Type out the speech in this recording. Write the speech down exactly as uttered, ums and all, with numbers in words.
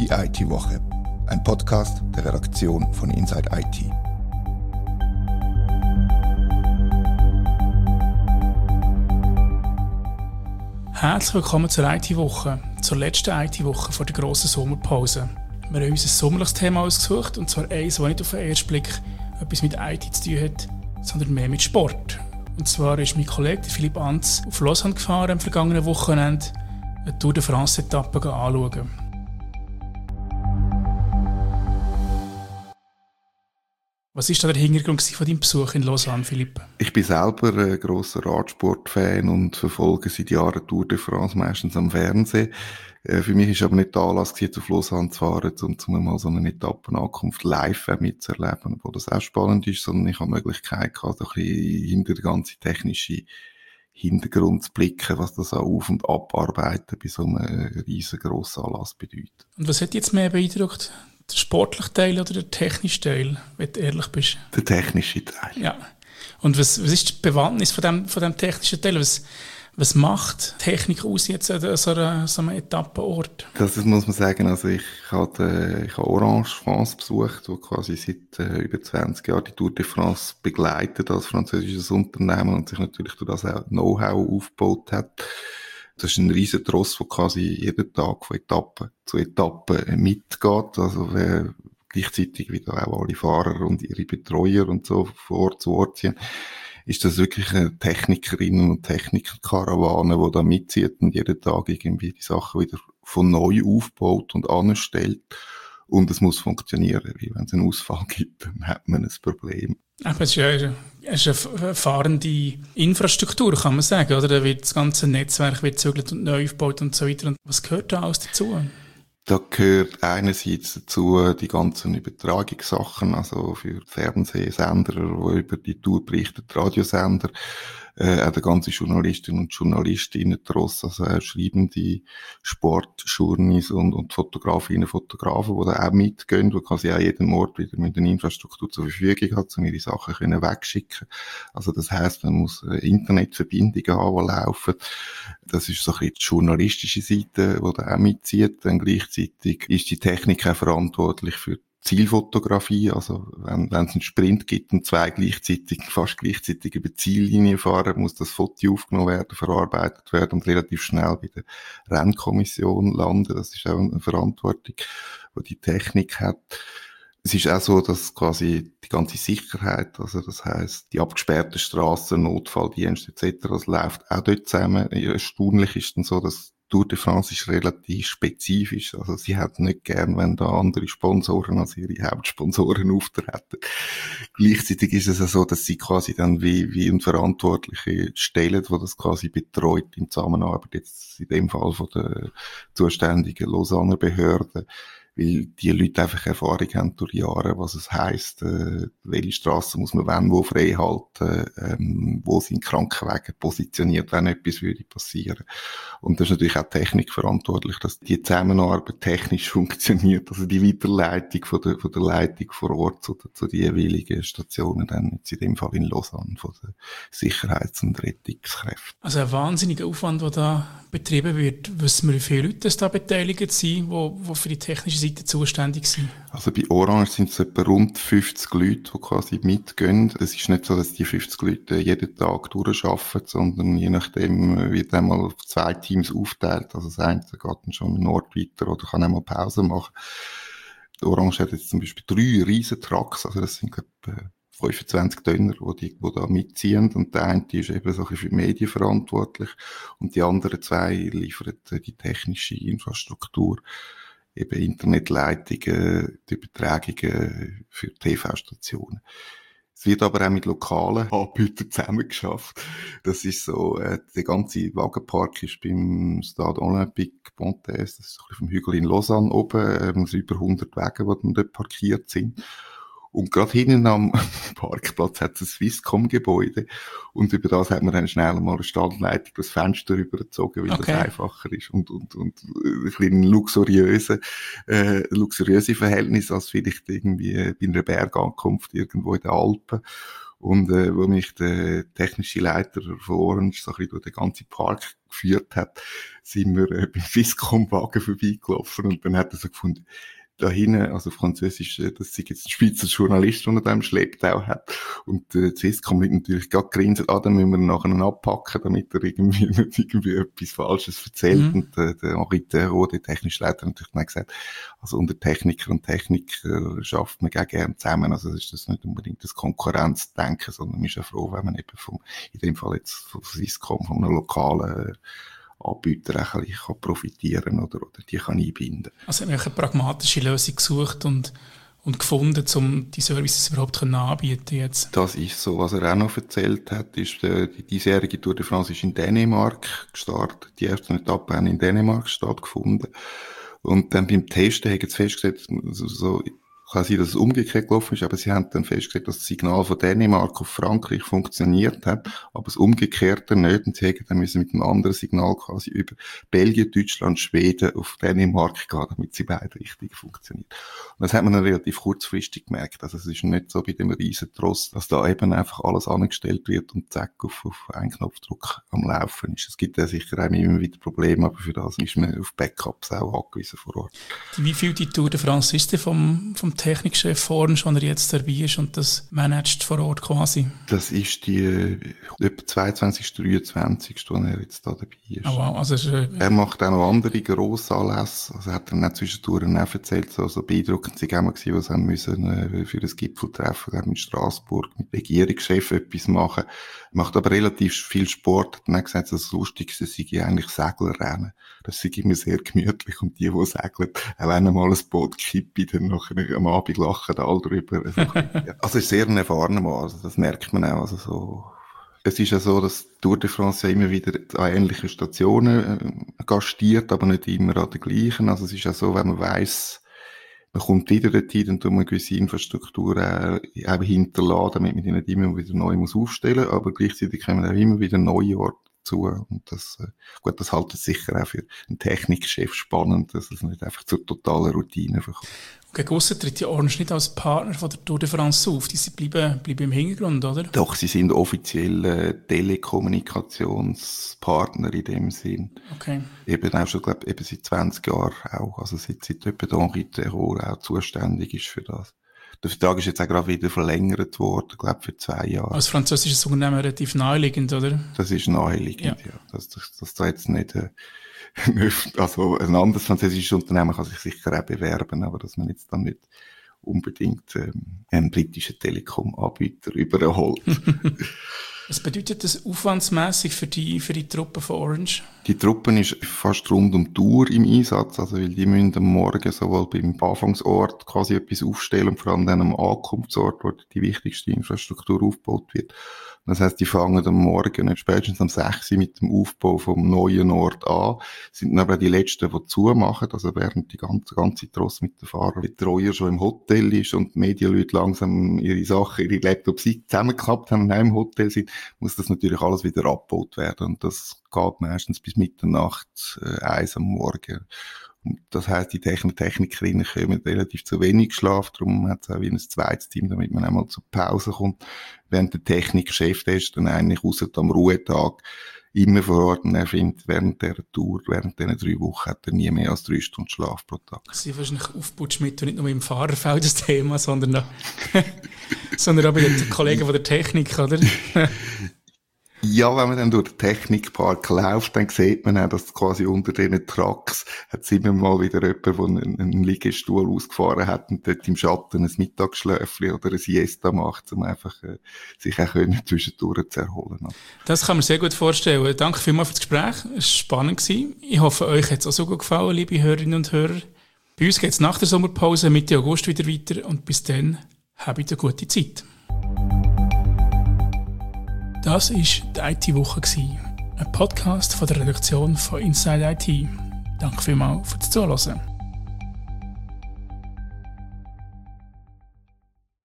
Die I T-Woche, ein Podcast der Redaktion von Inside I T. Herzlich willkommen zur I T-Woche, zur letzten I T-Woche vor der grossen Sommerpause. Wir haben uns ein sommerliches Thema ausgesucht, und zwar eines, das nicht auf den ersten Blick etwas mit I T zu tun hat, sondern mehr mit Sport. Und zwar ist mein Kollege Philipp Anz auf Lausanne gefahren am vergangenen Wochenende, eine Tour de France-Etappe anschauen. Was war da der Hintergrund von deinem Besuch in Lausanne, Philipp? Ich bin selber ein grosser Radsportfan und verfolge seit Jahren Tour de France, meistens am Fernsehen. Für mich ist aber nicht der Anlass, auf Lausanne zu fahren, um, um mal so eine Etappenankunft live mitzuerleben, obwohl das auch spannend ist, sondern ich habe die Möglichkeit gehabt, ein bisschen hinter den ganzen technischen Hintergrund zu blicken, was das auch Auf- und Abarbeiten bei so einem riesengroßen Anlass bedeutet. Und was hat dich jetzt mehr beeindruckt? Der sportliche Teil oder der technische Teil, wenn du ehrlich bist? Der technische Teil. Ja. Und was, was ist die Bewandtnis von dem, von dem technischen Teil? Was, was macht Technik aus jetzt an so einem, so einem Etappenort? Das muss man sagen. Also ich habe, ich habe Orange France besucht, wo quasi seit äh, über zwanzig Jahren die Tour de France begleitet als französisches Unternehmen und sich natürlich durch das auch Know-how aufgebaut hat. Das ist ein riesen Tross, der quasi jeden Tag von Etappe zu Etappe mitgeht. Also wer gleichzeitig wieder auch alle Fahrer und ihre Betreuer und so von Ort zu Ort ziehen, ist das wirklich eine Technikerinnen- und Techniker-Karawane, die da mitzieht und jeden Tag irgendwie die Sachen wieder von neu aufbaut und anstellt. Und es muss funktionieren, weil wenn es einen Ausfall gibt, dann hat man ein Problem. Aber es ist ja es ist eine fahrende Infrastruktur, kann man sagen, oder? Da wird das ganze Netzwerk wird gezügelt und neu aufgebaut und so weiter. Und was gehört da alles dazu? Da gehört einerseits dazu die ganzen Übertragungssachen, also für Fernsehsender, die über die Tour berichten, Radiosender, äh, auch die ganze Journalistinnen und Journalistinnen Tross, also auch schreibende Sportjourneys und, und Fotografinnen und Fotografen, die da auch mitgehen, die quasi auch jeden Ort wieder mit der Infrastruktur zur Verfügung hat, um ihre Sachen können wegschicken. Also das heisst, man muss Internetverbindungen haben, die laufen. Das ist so ein bisschen die journalistische Seite, die da auch mitzieht. Dann gleichzeitig ist die Technik auch verantwortlich für Zielfotografie, also wenn, wenn es einen Sprint gibt und zwei gleichzeitig, fast gleichzeitig über die Ziellinie fahren, muss das Foto aufgenommen werden, verarbeitet werden und relativ schnell bei der Rennkommission landen. Das ist auch eine Verantwortung, die die Technik hat. Es ist auch so, dass quasi die ganze Sicherheit, also das heisst, die abgesperrten Strassen, Notfalldienste et cetera, das läuft auch dort zusammen. Erstaunlich ist dann so, dass Tour de France ist relativ spezifisch. Also sie hat nicht gern, wenn da andere Sponsoren als ihre Hauptsponsoren auftreten. Gleichzeitig ist es auch so, dass sie quasi dann wie, wie ein Verantwortliche stellen, die das quasi betreut in Zusammenarbeit jetzt in dem Fall von der zuständigen Lausanner Behörde. Weil die Leute einfach Erfahrung haben durch Jahre, was es heisst, äh, welche Strassen muss man wann wo frei halten, ähm, wo sind Krankenwege positioniert, wenn etwas würde passieren. Und das ist natürlich auch Technik verantwortlich, dass die Zusammenarbeit technisch funktioniert, also die Weiterleitung von der, von der Leitung vor Ort zu, zu den jeweiligen Stationen, dann jetzt in dem Fall in Lausanne, von den Sicherheits- und Rettungskräften. Also ein wahnsinniger Aufwand, der da betrieben wird. Wissen wir, wie viele Leute da beteiligt sind, die für die technische Seite zuständig sind? Also bei Orange sind es etwa rund fünfzig Leute, die quasi mitgehen. Es ist nicht so, dass die fünfzig Leute jeden Tag durcharbeiten, sondern je nachdem wird einmal auf zwei Teams aufteilt. Also das eine geht dann schon einen Ort weiter oder kann einmal Pause machen. Orange hat jetzt zum Beispiel drei riesen Trucks, also das sind etwa fünfundzwanzig Tonner, die, die, die da mitziehen. Und der eine ist eben so ein bisschen für die Medien verantwortlich und die anderen zwei liefern die technische Infrastruktur, eben Internetleitungen, die Übertragungen für T V-Stationen. Es wird aber auch mit lokalen Anbietern zusammengeschafft. Das ist so, äh, der ganze Wagenpark ist beim Stade Olympique Pontaise, das ist so ein bisschen vom Hügel in Lausanne oben, ähm, so über hundert Wagen, die dann dort parkiert sind. Und gerade hinten am Parkplatz hat es ein Swisscom-Gebäude. Und über das hat man dann schnell mal eine Standleitung das Fenster rübergezogen, weil okay. Das einfacher ist. Und, und, und ein bisschen luxuriöse, äh, luxuriöse Verhältnis als vielleicht irgendwie bei einer Bergankunft irgendwo in den Alpen. Und äh, wo mich der technische Leiter von Orange so ein bisschen durch den ganzen Park geführt hat, sind wir äh, beim Swisscom-Wagen vorbeigelaufen und dann hat er so gefunden, da hinten, also auf Französisch, das ist jetzt ein Schweizer Journalist, der da im Schlepptau hat. Und äh, Swisscom liegt natürlich gerade grinsen, ah, dann müssen wir ihn nachher abpacken, damit er irgendwie nicht irgendwie etwas Falsches erzählt. Mhm. Und äh, der Henri Theroux, der technische Leiter, hat natürlich gesagt, also unter Techniker und Techniker schafft man auch gerne zusammen. Also das ist das nicht unbedingt das Konkurrenzdenken, sondern man ist ja froh, wenn man eben vom, in dem Fall jetzt von Swisscom, von einem lokalen äh, Anbieter auch ein bisschen profitieren oder, oder die kann einbinden. Also haben wir eine pragmatische Lösung gesucht und, und gefunden, um die Services überhaupt anbieten jetzt? Das ist so. Was er auch noch erzählt hat, ist, äh, die diesjährige Tour de France ist in Dänemark gestartet. Die ersten Etappen haben in Dänemark stattgefunden. Und dann beim Testen haben sie festgestellt, so, so kann sein, dass es umgekehrt gelaufen ist, aber sie haben dann festgestellt, dass das Signal von Dänemark auf Frankreich funktioniert hat, aber das Umgekehrte nicht. Und sie haben dann müssen mit einem anderen Signal quasi über Belgien, Deutschland, Schweden auf Dänemark gehen, damit sie beide richtig funktionieren. Und das hat man dann relativ kurzfristig gemerkt. Also es ist nicht so bei dem riesen Tross, dass da eben einfach alles angestellt wird und zack, auf, auf einen Knopfdruck am Laufen ist. Es gibt ja sicher auch immer wieder Probleme, aber für das ist man auf Backups auch angewiesen vor Ort. Wie viel die Tour de France ist denn vom, vom Technikchef Orange, wenn er jetzt dabei ist und das managt vor Ort quasi? Das ist die äh, etwa zweiundzwanzigste, dreiundzwanzigste, wo er jetzt da dabei ist. Oh wow, also ist, äh, er macht auch noch andere grosse Anlässe. Also er hat dann auch zwischendurch auch erzählt, so, so beeindruckend sie auch mal gewesen, was haben müssen äh, für das Gipfeltreffen in Straßburg mit Regierungschef etwas machen. Er macht aber relativ viel Sport. Hat dann auch gesagt, das Lustigste sei eigentlich Seglerrennen. Das sei immer sehr gemütlich und die, die segeln, auch wenn einmal ein Boot kippt, dann nachher am Abend lachen alle drüber. Also, ja. Also, es ist sehr ein erfahrener Mann, also, das merkt man auch. Also, so. Es ist ja so, dass Tour de France ja immer wieder an ähnlichen Stationen äh, gastiert, aber nicht immer an den gleichen. Also, es ist ja so, wenn man weiss, man kommt wieder dorthin, dann tut man eine gewisse Infrastruktur auch, auch hinterlassen, damit man die nicht immer wieder neu muss aufstellen muss, aber gleichzeitig kommen auch immer wieder neue Orte zu. Und das, äh, gut, das haltet sicher auch für einen Technikchef spannend, dass es nicht einfach zur totalen Routine verkommt. Gegen aussen tritt ja Orange nicht als Partner von der Tour de France auf. Die bleiben, bleiben im Hintergrund, oder? Doch, sie sind offiziell äh, Telekommunikationspartner in dem Sinn. Okay. Eben auch schon, glaube ich, seit zwanzig Jahren auch. Also seit, seit etwa Henri Theroux auch zuständig ist für das. Der Vertrag ist jetzt auch gerade wieder verlängert worden, glaube ich, für zwei Jahre. Als französisches Unternehmen relativ naheliegend, oder? Das ist naheliegend, ja. ja. Dass, dass, dass da jetzt nicht... Äh, also ein anderes französisches Unternehmen kann sich sicher auch bewerben, aber dass man jetzt dann nicht unbedingt ähm, einen britischen Telekom-Anbieter überholt. Was bedeutet das aufwandsmässig für die, für die Truppe von Orange? Die Truppe ist fast rund um die Tour im Einsatz, also weil die müssen am Morgen sowohl beim Anfangsort quasi etwas aufstellen und vor allem dann am Ankunftsort, wo die wichtigste Infrastruktur aufgebaut wird. Das heisst, die fangen am Morgen, spätestens am sechs Uhr mit dem Aufbau vom neuen Ort an, sind dann aber die Letzten, die zumachen, also während die ganze, ganze Tross mit den Fahrern, die Treuer schon im Hotel ist und die Medienleute langsam ihre Sachen, ihre Laptops zusammengeklappt haben und auch im Hotel sind, muss das natürlich alles wieder abgebaut werden. Und das geht meistens bis Mitternacht, äh, eins am Morgen. Und das heisst, die Techn- Technikerinnen kommen relativ zu wenig Schlaf, darum hat es auch wie ein zweites Team, damit man einmal zur Pause kommt. Während der Technikchef, der ist dann eigentlich ausser am Ruhetag immer vor Ort und er findet, während dieser Tour, während dieser drei Wochen hat er nie mehr als drei Stunden Schlaf pro Tag. Sie sind wahrscheinlich Aufputschmittel nicht nur im Fahrerfeld das Thema, sondern auch, sondern auch bei den Kollegen von der Technik, oder? Ja, wenn man dann durch den Technikpark läuft, dann sieht man auch, dass quasi unter diesen Trucks hat es immer mal wieder jemand, der einen, einen Liegestuhl ausgefahren hat und dort im Schatten ein Mittagsschläfchen oder ein Siesta macht, um einfach äh, sich auch können zwischendurch zu erholen. Das kann man sehr gut vorstellen. Danke vielmals für das Gespräch. Es war spannend gewesen. Ich hoffe, euch hat es auch so gut gefallen, liebe Hörerinnen und Hörer. Bei uns geht es nach der Sommerpause Mitte August wieder weiter und bis dann habt eine gute Zeit. Das war die I T-Woche, ein Podcast von der Redaktion von Inside I T. Danke vielmals fürs Zuhören.